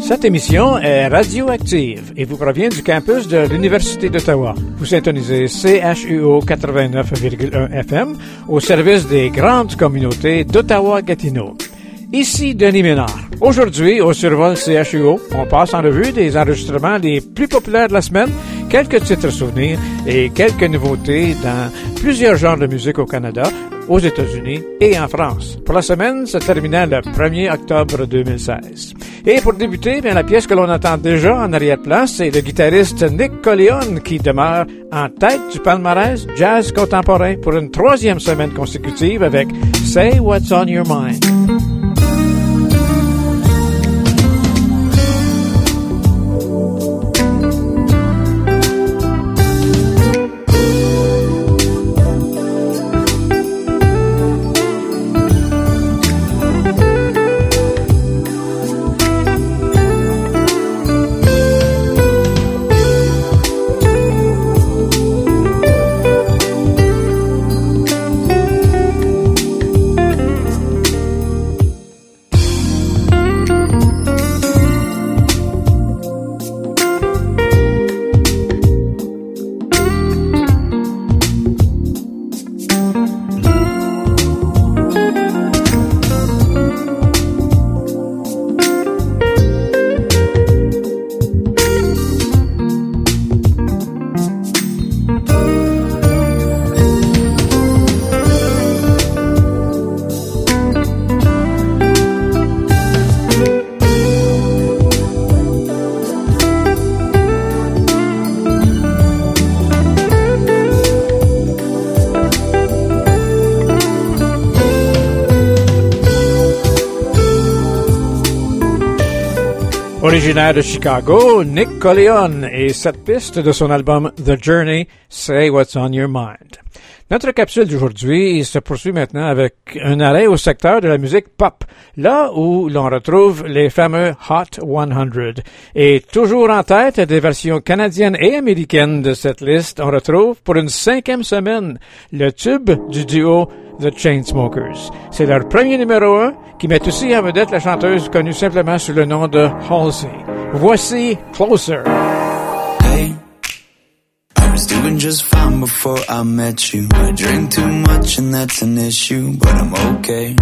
Cette émission est radioactive et vous provient du campus de l'Université d'Ottawa. Vous syntonisez CHUO 89,1 FM au service des grandes communautés d'Ottawa-Gatineau. Ici Denis Ménard. Aujourd'hui, au survol CHUO, on passe en revue des enregistrements les plus populaires de la semaine, quelques titres souvenirs et quelques nouveautés dans plusieurs genres de musique au Canada, aux États-Unis et en France. Pour la semaine, se terminant le 1er octobre 2016. Et pour débuter, bien, la pièce que l'on entend déjà en arrière-plan, c'est le guitariste Nick Colleone qui demeure en tête du palmarès jazz contemporain pour une 3e semaine consécutive avec Say What's on Your Mind. Originaire de Chicago, Nick Colleone et cette piste de son album The Journey, Say What's on Your Mind. Notre capsule d'aujourd'hui se poursuit maintenant avec un arrêt au secteur de la musique pop, là où l'on retrouve les fameux Hot 100. Et toujours en tête des versions canadiennes et américaines de cette liste, on retrouve pour une 5e semaine le tube du duo The Chainsmokers. C'est leur premier numéro 1 qui met aussi en vedette la chanteuse connue simplement sous le nom de Halsey. Voici Closer. Hey, I was doing just fine before I met you. I drink too much and that's an issue, but I'm okay.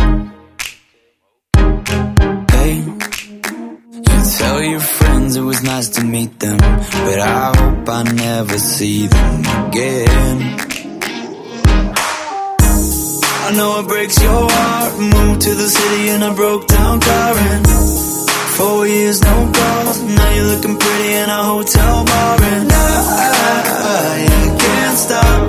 Hey, you tell your friends it was nice to meet them, but I hope I never see them again. I know it breaks your heart. Moved to the city in a broke down car and 4 years no calls. Now you're looking pretty in a hotel bar and I can't stop.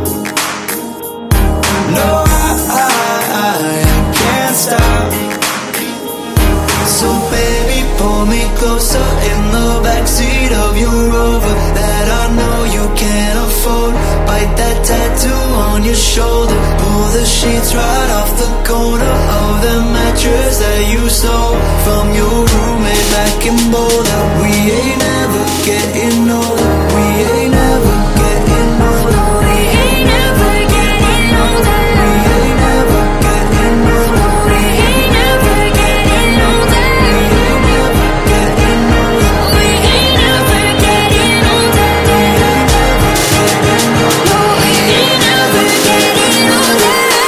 No, I can't stop. So baby, pull me closer in the backseat of your Rover that I know you can't afford. Bite that tattoo on your shoulder. Pull the sheets right off the corner of the mattress that you stole from your roommate back in Boulder. We ain't never getting older. We ain't never getting older. We ain't never getting older. We ain't never getting older. We ain't never getting older. We ain't never getting older. We ain't never getting older. We ain't never getting older. We ain't never getting older.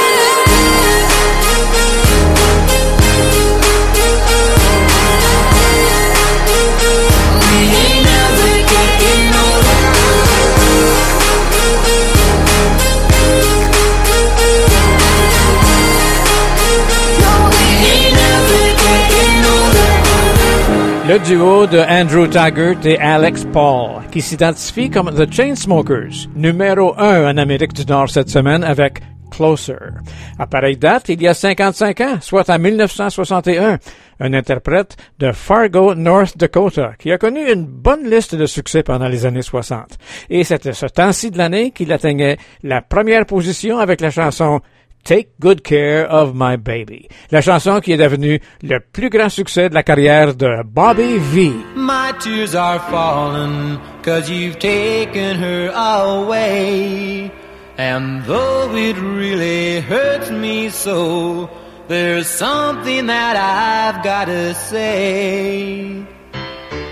Le duo de Andrew Taggart et Alex Paul, qui s'identifie comme The Chainsmokers, numéro 1 en Amérique du Nord cette semaine avec Closer. À pareille date, il y a 55 ans, soit en 1961, un interprète de Fargo, North Dakota, qui a connu une bonne liste de succès pendant les années 60. Et c'était ce temps-ci de l'année qu'il atteignait la première position avec la chanson Take Good Care of My Baby, la chanson qui est devenue le plus grand succès de la carrière de Bobby V. My tears are falling 'cause you've taken her away. And though it really hurts me so, there's something that I've gotta say.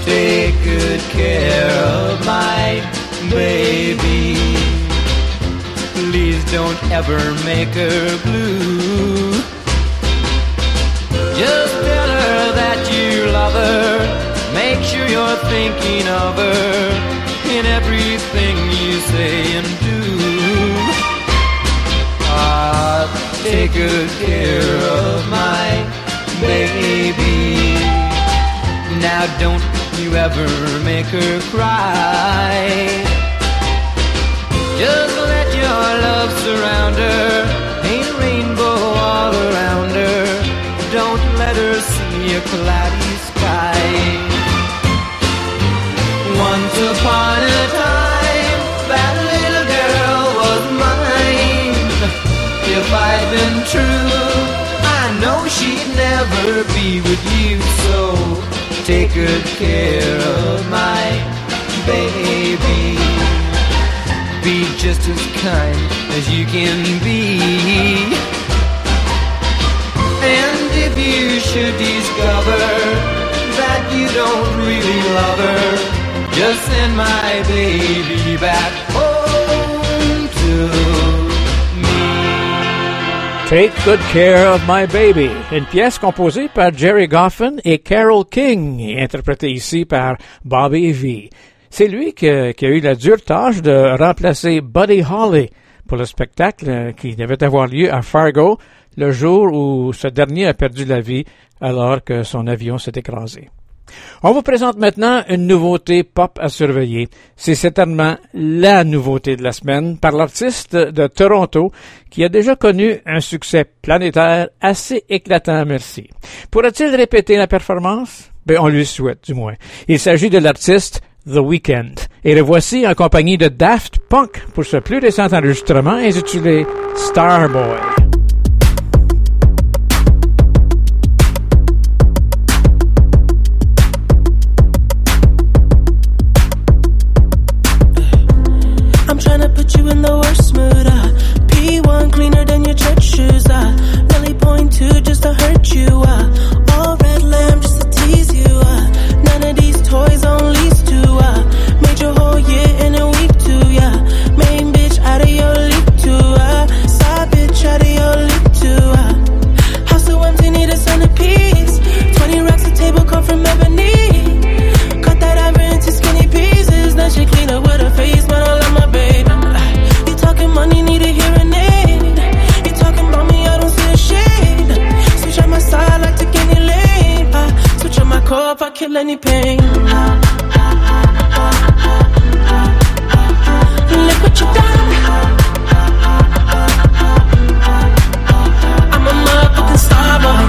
take good care of my baby. Please don't ever make her blue. Just tell her that you love her. Make sure you're thinking of her in everything you say and do. Take good care of my baby. Now don't you ever make her cry. Just let your love surround her. Paint a rainbow all around her. Don't let her see a cloudy sky. Once upon a time, that little girl was mine. If I'd been true, I know she'd never be with you. So take good care of my baby. Be just as kind as you can be. And if you should discover that you don't really love her, just send my baby back home to Take Good Care of My Baby, une pièce composée par Jerry Goffin et Carole King, et interprétée ici par Bobby V. C'est lui qui a eu la dure tâche de remplacer Buddy Holly pour le spectacle qui devait avoir lieu à Fargo le jour où ce dernier a perdu la vie alors que son avion s'est écrasé. On vous présente maintenant une nouveauté pop à surveiller. C'est certainement la nouveauté de la semaine par l'artiste de Toronto qui a déjà connu un succès planétaire assez éclatant, merci. Pourra-t-il répéter la performance? On lui souhaite, du moins. Il s'agit de l'artiste The Weeknd. Et le voici en compagnie de Daft Punk pour ce plus récent enregistrement intitulé Starboy. You in the worst mood, P1 cleaner than your church shoes, Nelly point 2 just to hurt you, all red lamb just to tease you, none of these toys on lease to, made your whole year in a week too, main bitch out of your league too, side bitch out of your league too, house so empty need a centerpiece, 20 racks a table come from ebony, cut that ivory into skinny pieces, now she clean up with her face, man I love my baby. Money need a hearing aid. You talking about me, I don't see a shade. Switch on my side, like take any lane. Switch on my core if I kill any pain. Look what you done. I'm a motherfucking star boy.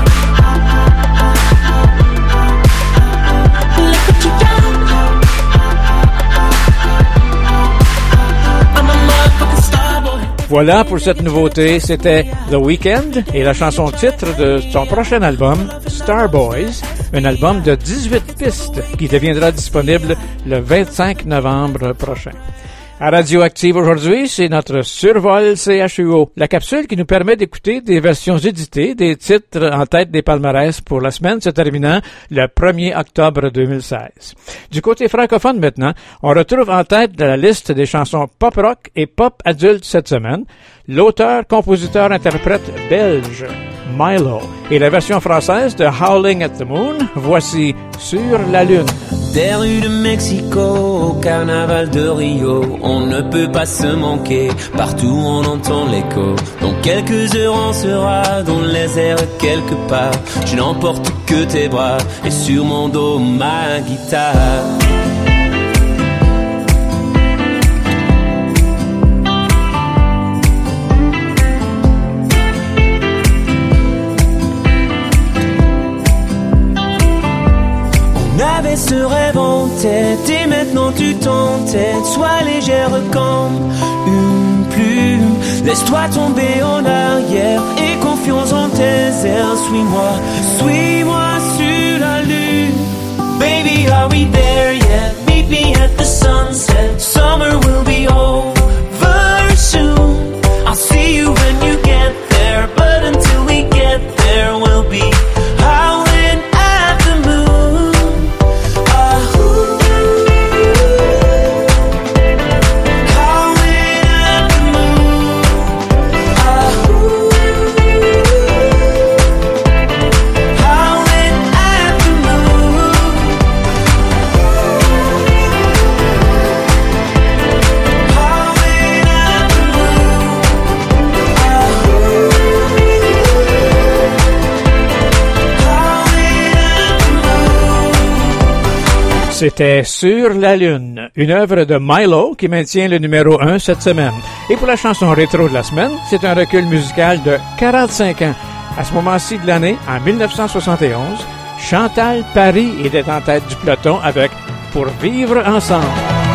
Look what you done. I'm a motherfucking star boy. Voilà pour cette nouveauté, c'était The Weeknd et la chanson titre de son prochain album, Starboys, un album de 18 pistes qui deviendra disponible le 25 novembre prochain. À Radioactive aujourd'hui, c'est notre survol CHUO, la capsule qui nous permet d'écouter des versions éditées des titres en tête des palmarès pour la semaine se terminant le 1er octobre 2016. Du côté francophone maintenant, on retrouve en tête de la liste des chansons pop rock et pop adulte cette semaine l'auteur, compositeur, interprète belge Milo et la version française de Howling at the Moon, voici Sur la Lune. Des rues de Mexico au carnaval de Rio, on ne peut pas se manquer, partout on entend l'écho. Dans quelques heures on sera dans les airs quelque part. Je n'emporte que tes bras et sur mon dos ma guitare. On avait ce rêve en tête et maintenant tu t'entêtes. Sois légère comme une plume. Laisse-toi tomber en arrière et confiance en tes airs. Suis-moi sur la lune. Baby, are we there yet? Meet me at the sunset. Summer will be over soon. I'll see you when you get there, but until we get there, we'll be howling at the moon. C'était Sur la Lune, une œuvre de Milo qui maintient le numéro 1 cette semaine. Et pour la chanson rétro de la semaine, c'est un recul musical de 45 ans. À ce moment-ci de l'année, en 1971, Chantal Paris était en tête du peloton avec « Pour vivre ensemble ».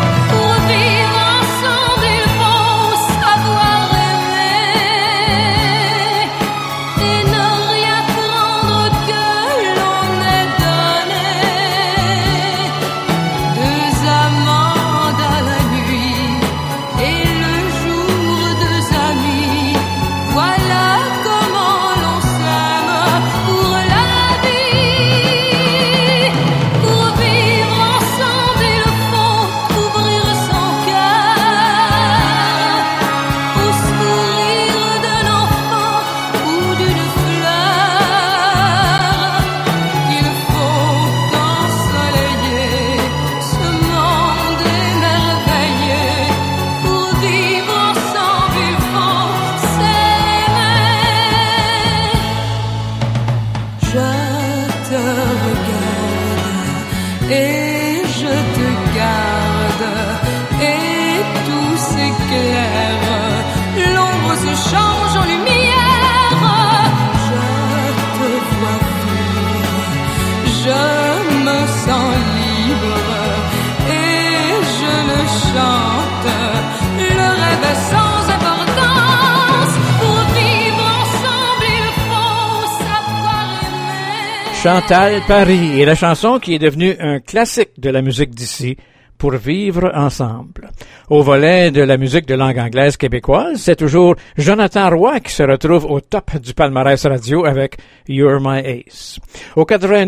Chantal Paris et la chanson qui est devenue un classique de la musique d'ici, Pour vivre ensemble. Au volet de la musique de langue anglaise québécoise, c'est toujours Jonathan Roy qui se retrouve au top du palmarès radio avec You're My Ace. Au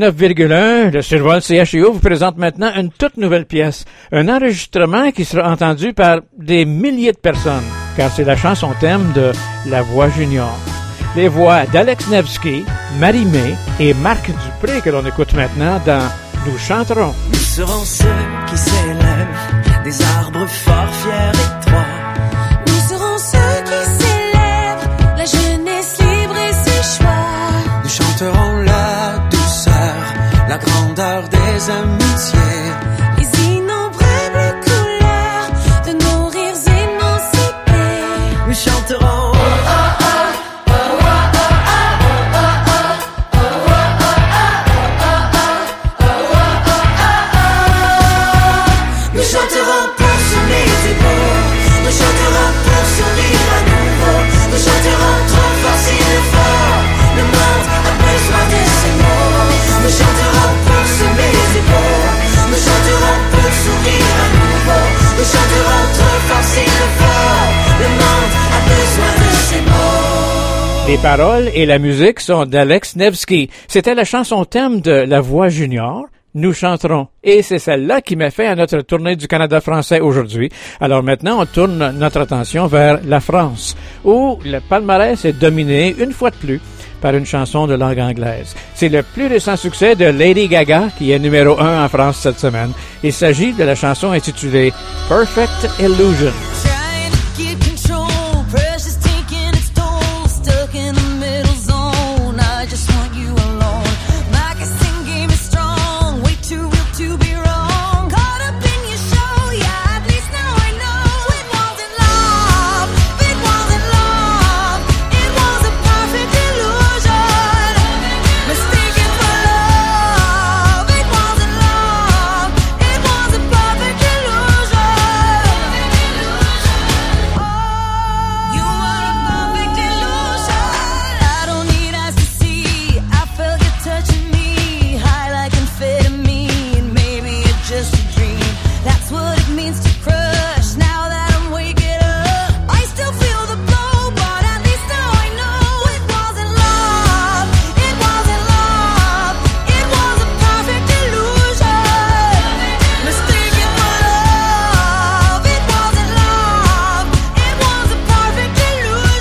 89,1, le survol CHIO vous présente maintenant une toute nouvelle pièce, un enregistrement qui sera entendu par des milliers de personnes, car c'est la chanson thème de La Voix Junior. Les voix d'Alex Nevsky, Marie-Mé et Marc Dupré que l'on écoute maintenant dans Nous chanterons. Nous serons ceux qui s'élèvent des arbres forts, fiers et étroits. Nous serons ceux qui célèbrent la jeunesse libre et ses choix. Nous chanterons la douceur, la grandeur des amitiés. Les innombrables couleurs de nos rires émancipés. Nous chanterons Les paroles et la musique sont d'Alex Nevsky. C'était la chanson thème de La Voix Junior, Nous chanterons. Et c'est celle-là qui met fin à notre tournée du Canada français aujourd'hui. Alors maintenant, on tourne notre attention vers la France, où le palmarès est dominé, une fois de plus, par une chanson de langue anglaise. C'est le plus récent succès de Lady Gaga, qui est numéro 1 en France cette semaine. Il s'agit de la chanson intitulée Perfect Illusion.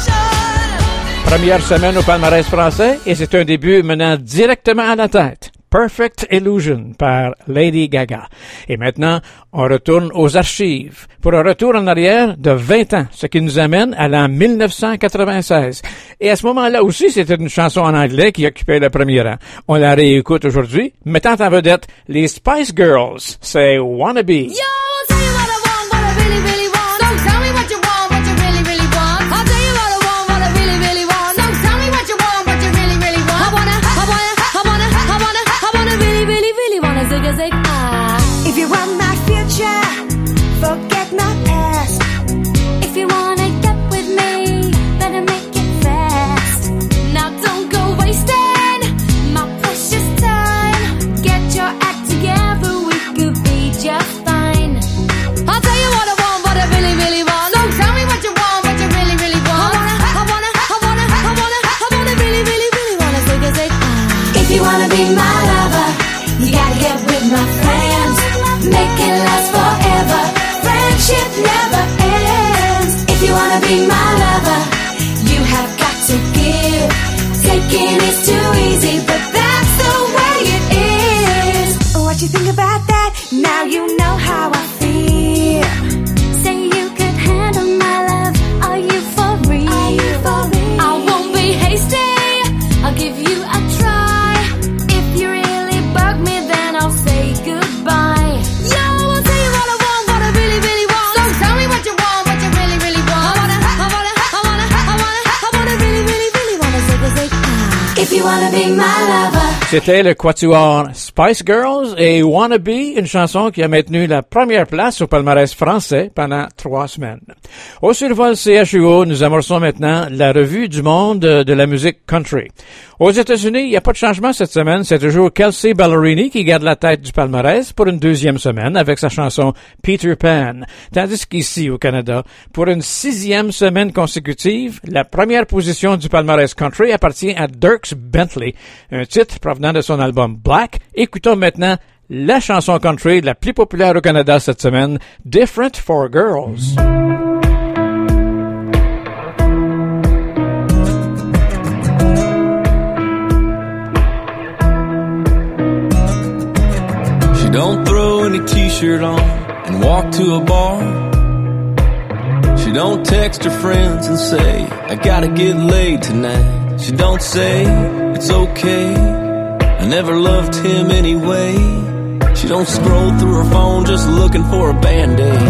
Première semaine au palmarès français et c'est un début menant directement à la tête. Perfect Illusion par Lady Gaga. Et maintenant, on retourne aux archives pour un retour en arrière de 20 ans, ce qui nous amène à l'an 1996. Et à ce moment-là aussi, c'était une chanson en anglais qui occupait le premier rang. On la réécoute aujourd'hui, mettant en vedette les Spice Girls. C'est Wanna Be. Yo, I'll tell you what I want, what I really, really want. So tell me what you want, what you really, really want. I'll tell you what I want, what I really, really want. So tell me what you want, what you really, really want. I wanna really, really, really wanna zig a zig ah. If you want my future, forget my past. If you wanna get with me, better make it fast. Now don't go wasting my precious time. Get your act together, we could be just fine. I'll tell you what I want, what I really, really want. So tell me what you want, what you really, really want. I wanna really, really, really wanna zig a zig ah. If you wanna be my lover, you gotta get with my friends. Make it last forever. Friendship never ends. If you wanna be my lover, you have got to give. Taking is too easy, but that's the way it is. What you think about that? Now you know how I feel. Say you could handle my love. Are you for real? I won't be hasty. I'll give you a try. If you really bug me, then I'll say goodbye. Yo, I'll tell you what I want, what I really, really want. So tell me what you want, what you really, really want. I wanna really, really, really wanna zig a zig ah. If you wanna be my lover. C'était le quatuor Spice Girls et Wanna Be, une chanson qui a maintenu la première place au palmarès français pendant 3 semaines. Au survol CHUO, nous amorçons maintenant la revue du monde de la musique country. Aux États-Unis, il n'y a pas de changement cette semaine. C'est toujours Kelsey Ballerini qui garde la tête du palmarès pour une 2e semaine avec sa chanson Peter Pan. Tandis qu'ici, au Canada, pour une 6e semaine consécutive, la première position du palmarès country appartient à Dierks Bentley, un titre provenant de son album Black. Écoutons maintenant la chanson country la plus populaire au Canada cette semaine, Different for Girls. Don't throw any t-shirt on and walk to a bar. She don't text her friends and say, I gotta get laid tonight. She don't say, it's okay, I never loved him anyway. She don't scroll through her phone just looking for a Band-Aid.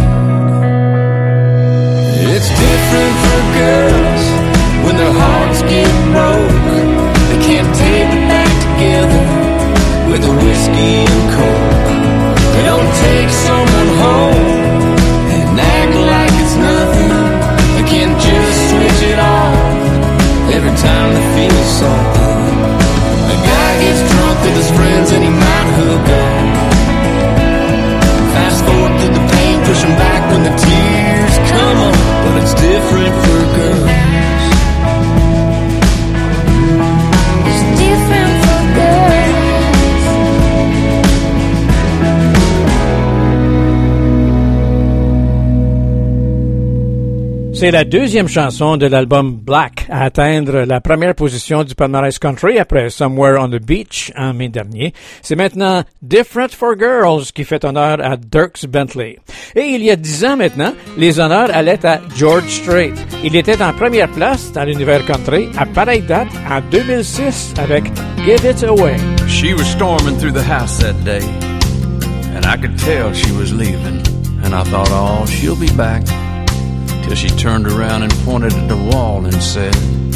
It's different for girls when their hearts get broke. They can't take it back together with a whiskey and coke. They don't take someone home and act like it's nothing. They can't just switch it off every time they feel something. A guy gets drunk with his friends and he might hook up. Fast forward through the pain, push him back when the tears come up. But it's different for girls. It's different for girls. C'est la 2e chanson de l'album Black à atteindre la première position du palmarès country après Somewhere on the Beach en mai dernier. C'est maintenant Different for Girls qui fait honneur à Dierks Bentley. Et il y a 10 ans maintenant, les honneurs allaient à George Strait. Il était en première place dans l'univers country à pareille date en 2006 avec Give It Away. She was storming through the house that day, and I could tell she was leaving, and I thought, oh, she'll be back. Till she turned around and pointed at the wall and said,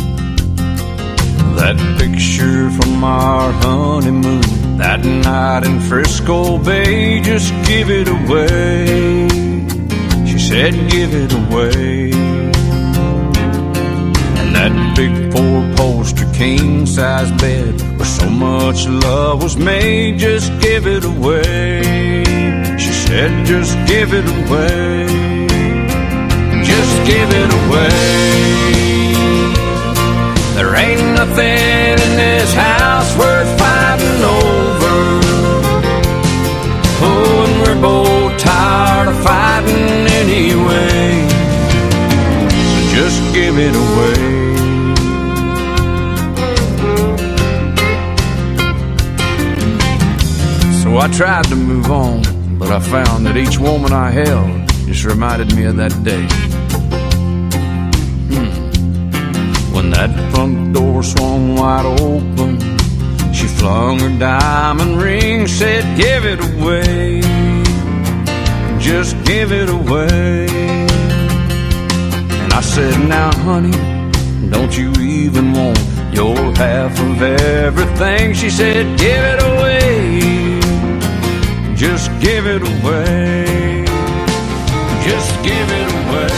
that picture from our honeymoon, that night in Frisco Bay, just give it away. She said, give it away. And that big 4-poster king-size bed where so much love was made, just give it away. She said, just give it away. Just give it away. There ain't nothing in this house worth fighting over. Oh, and we're both tired of fighting anyway. So just give it away. So I tried to move on, but I found that each woman I held just reminded me of that day. When that front door swung wide open, she flung her diamond ring, said, give it away, just give it away. And I said, now honey, don't you even want your half of everything? She said, give it away, just give it away, just give it away.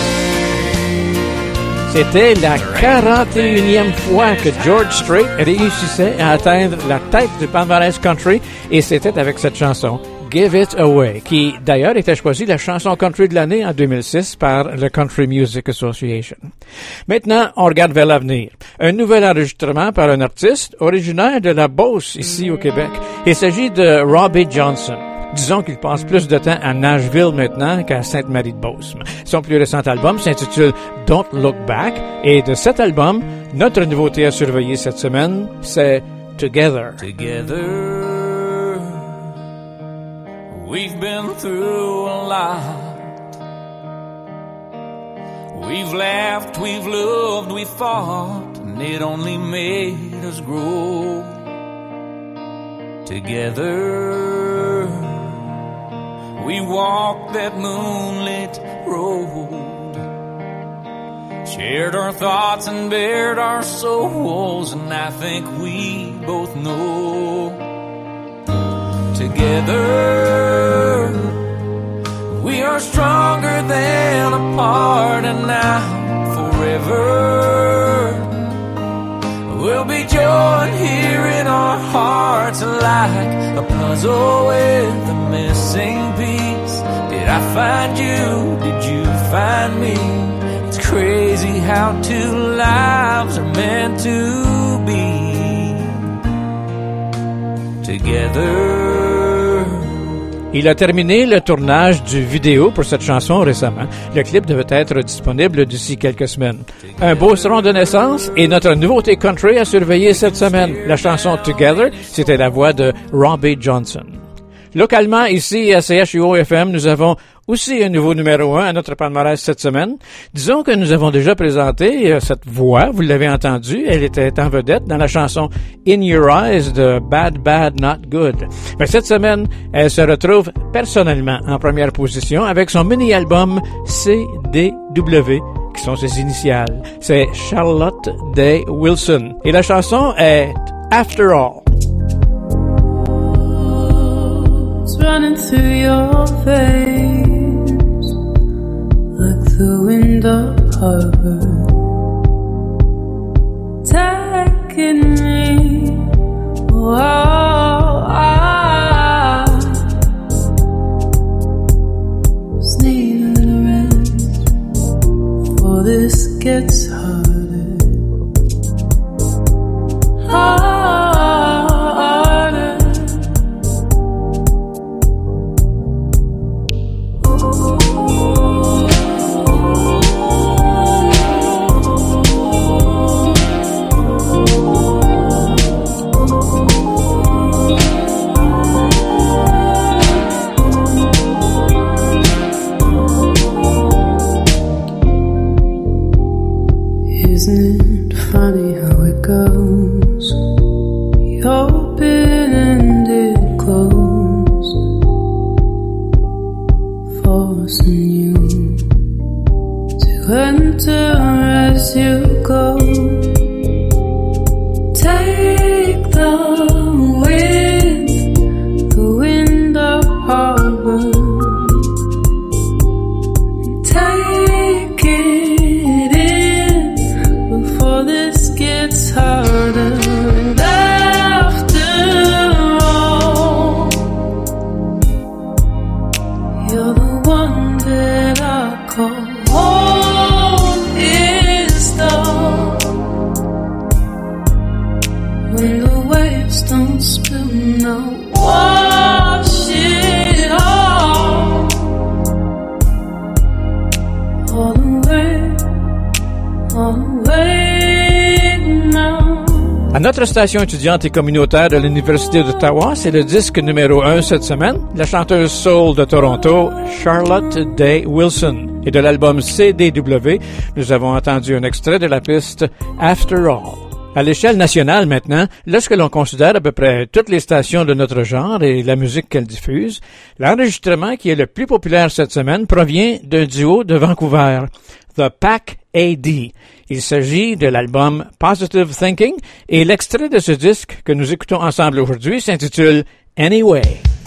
C'était la 41e fois que George Strait réussissait à atteindre la tête du palmarès country, et c'était avec cette chanson Give It Away, qui d'ailleurs était choisie la chanson country de l'année en 2006 par le Country Music Association. Maintenant, on regarde vers l'avenir. Un nouvel enregistrement par un artiste originaire de la Beauce, ici au Québec. Il s'agit de Robbie Johnson. Disons qu'il passe plus de temps à Nashville maintenant qu'à Sainte-Marie-de-Beauce. Son plus récent album s'intitule Don't Look Back, et de cet album, notre nouveauté à surveiller cette semaine, c'est Together. Together, we've been through a lot. We've laughed, we've loved, we've fought, and it only made us grow. Together, we walked that moonlit road, shared our thoughts and bared our souls, and I think we both know. Together, we are stronger than apart, and now forever we'll be joined here in our hearts like a puzzle with a missing piece. Did I find you? Did you find me? It's crazy how two lives are meant to be together. Il a terminé le tournage du vidéo pour cette chanson récemment. Le clip devait être disponible d'ici quelques semaines. Un beau son de naissance et notre nouveauté country à surveiller cette semaine. La chanson Together, c'était la voix de Robbie Johnson. Localement, ici à CHUO-FM, nous avons aussi un nouveau numéro 1 à notre palmarès cette semaine. Disons que nous avons déjà présenté cette voix, vous l'avez entendue, elle était en vedette dans la chanson In Your Eyes de Bad Bad Not Good. Mais cette semaine, elle se retrouve personnellement en première position avec son mini-album CDW, qui sont ses initiales. C'est Charlotte Day Wilson. Et la chanson est After All. Running through your veins like the wind of harbor, taking me. Just need a rest, for this gets harder, harder. Isn't it funny how it goes? You open and it closes, forcing you to enter as you go. Take the wind of harbor, and take it in before this gets harder. And after all, you're the one that I call home. Is the when the waves don't spill, no, wash it all the way now. À notre station étudiante et communautaire de l'Université d'Ottawa, c'est le disque numéro 1 cette semaine, la chanteuse soul de Toronto, Charlotte Day Wilson. Et de l'album CDW, nous avons entendu un extrait de la piste After All. À l'échelle nationale maintenant, lorsque l'on considère à peu près toutes les stations de notre genre et la musique qu'elles diffusent, l'enregistrement qui est le plus populaire cette semaine provient d'un duo de Vancouver, The Pack AD. Il s'agit de l'album Positive Thinking et l'extrait de ce disque que nous écoutons ensemble aujourd'hui s'intitule Anyway.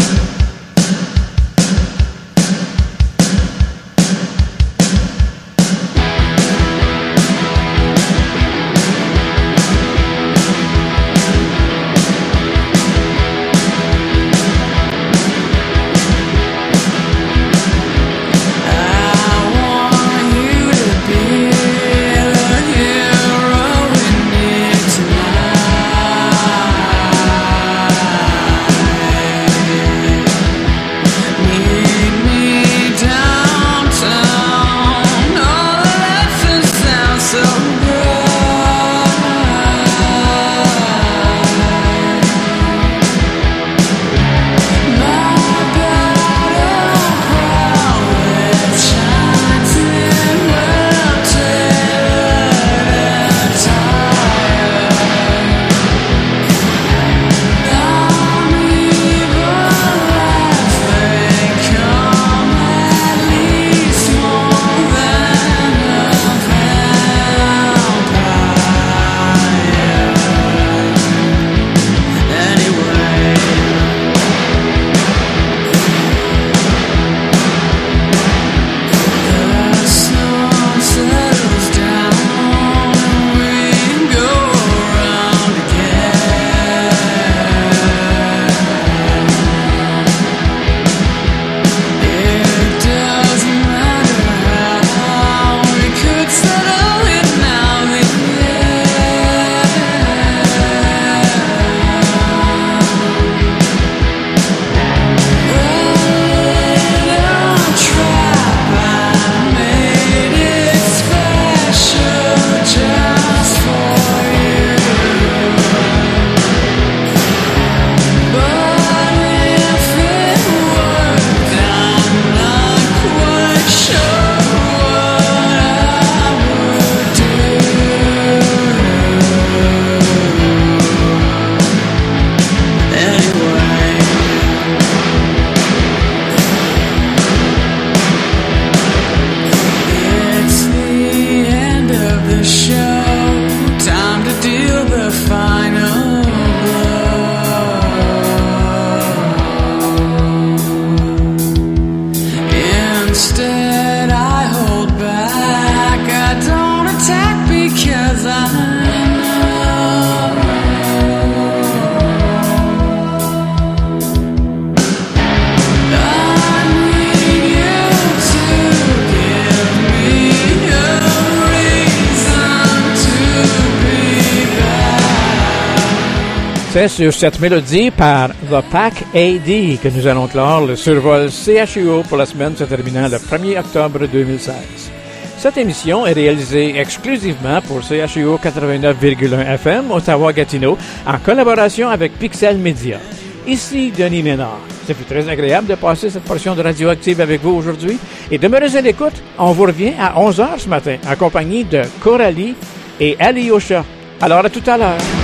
C'est sur cette mélodie par The Pack AD que nous allons clore le survol CHUO pour la semaine se terminant le 1er octobre 2016. Cette émission est réalisée exclusivement pour CHUO 89,1 FM Ottawa-Gatineau en collaboration avec Pixel Media. Ici Denis Ménard. Ça fait très agréable de passer cette portion de Radioactive avec vous aujourd'hui et demeurez à l'écoute. On vous revient à 11h ce matin en compagnie de Coralie et Alyosha. Alors à tout à l'heure.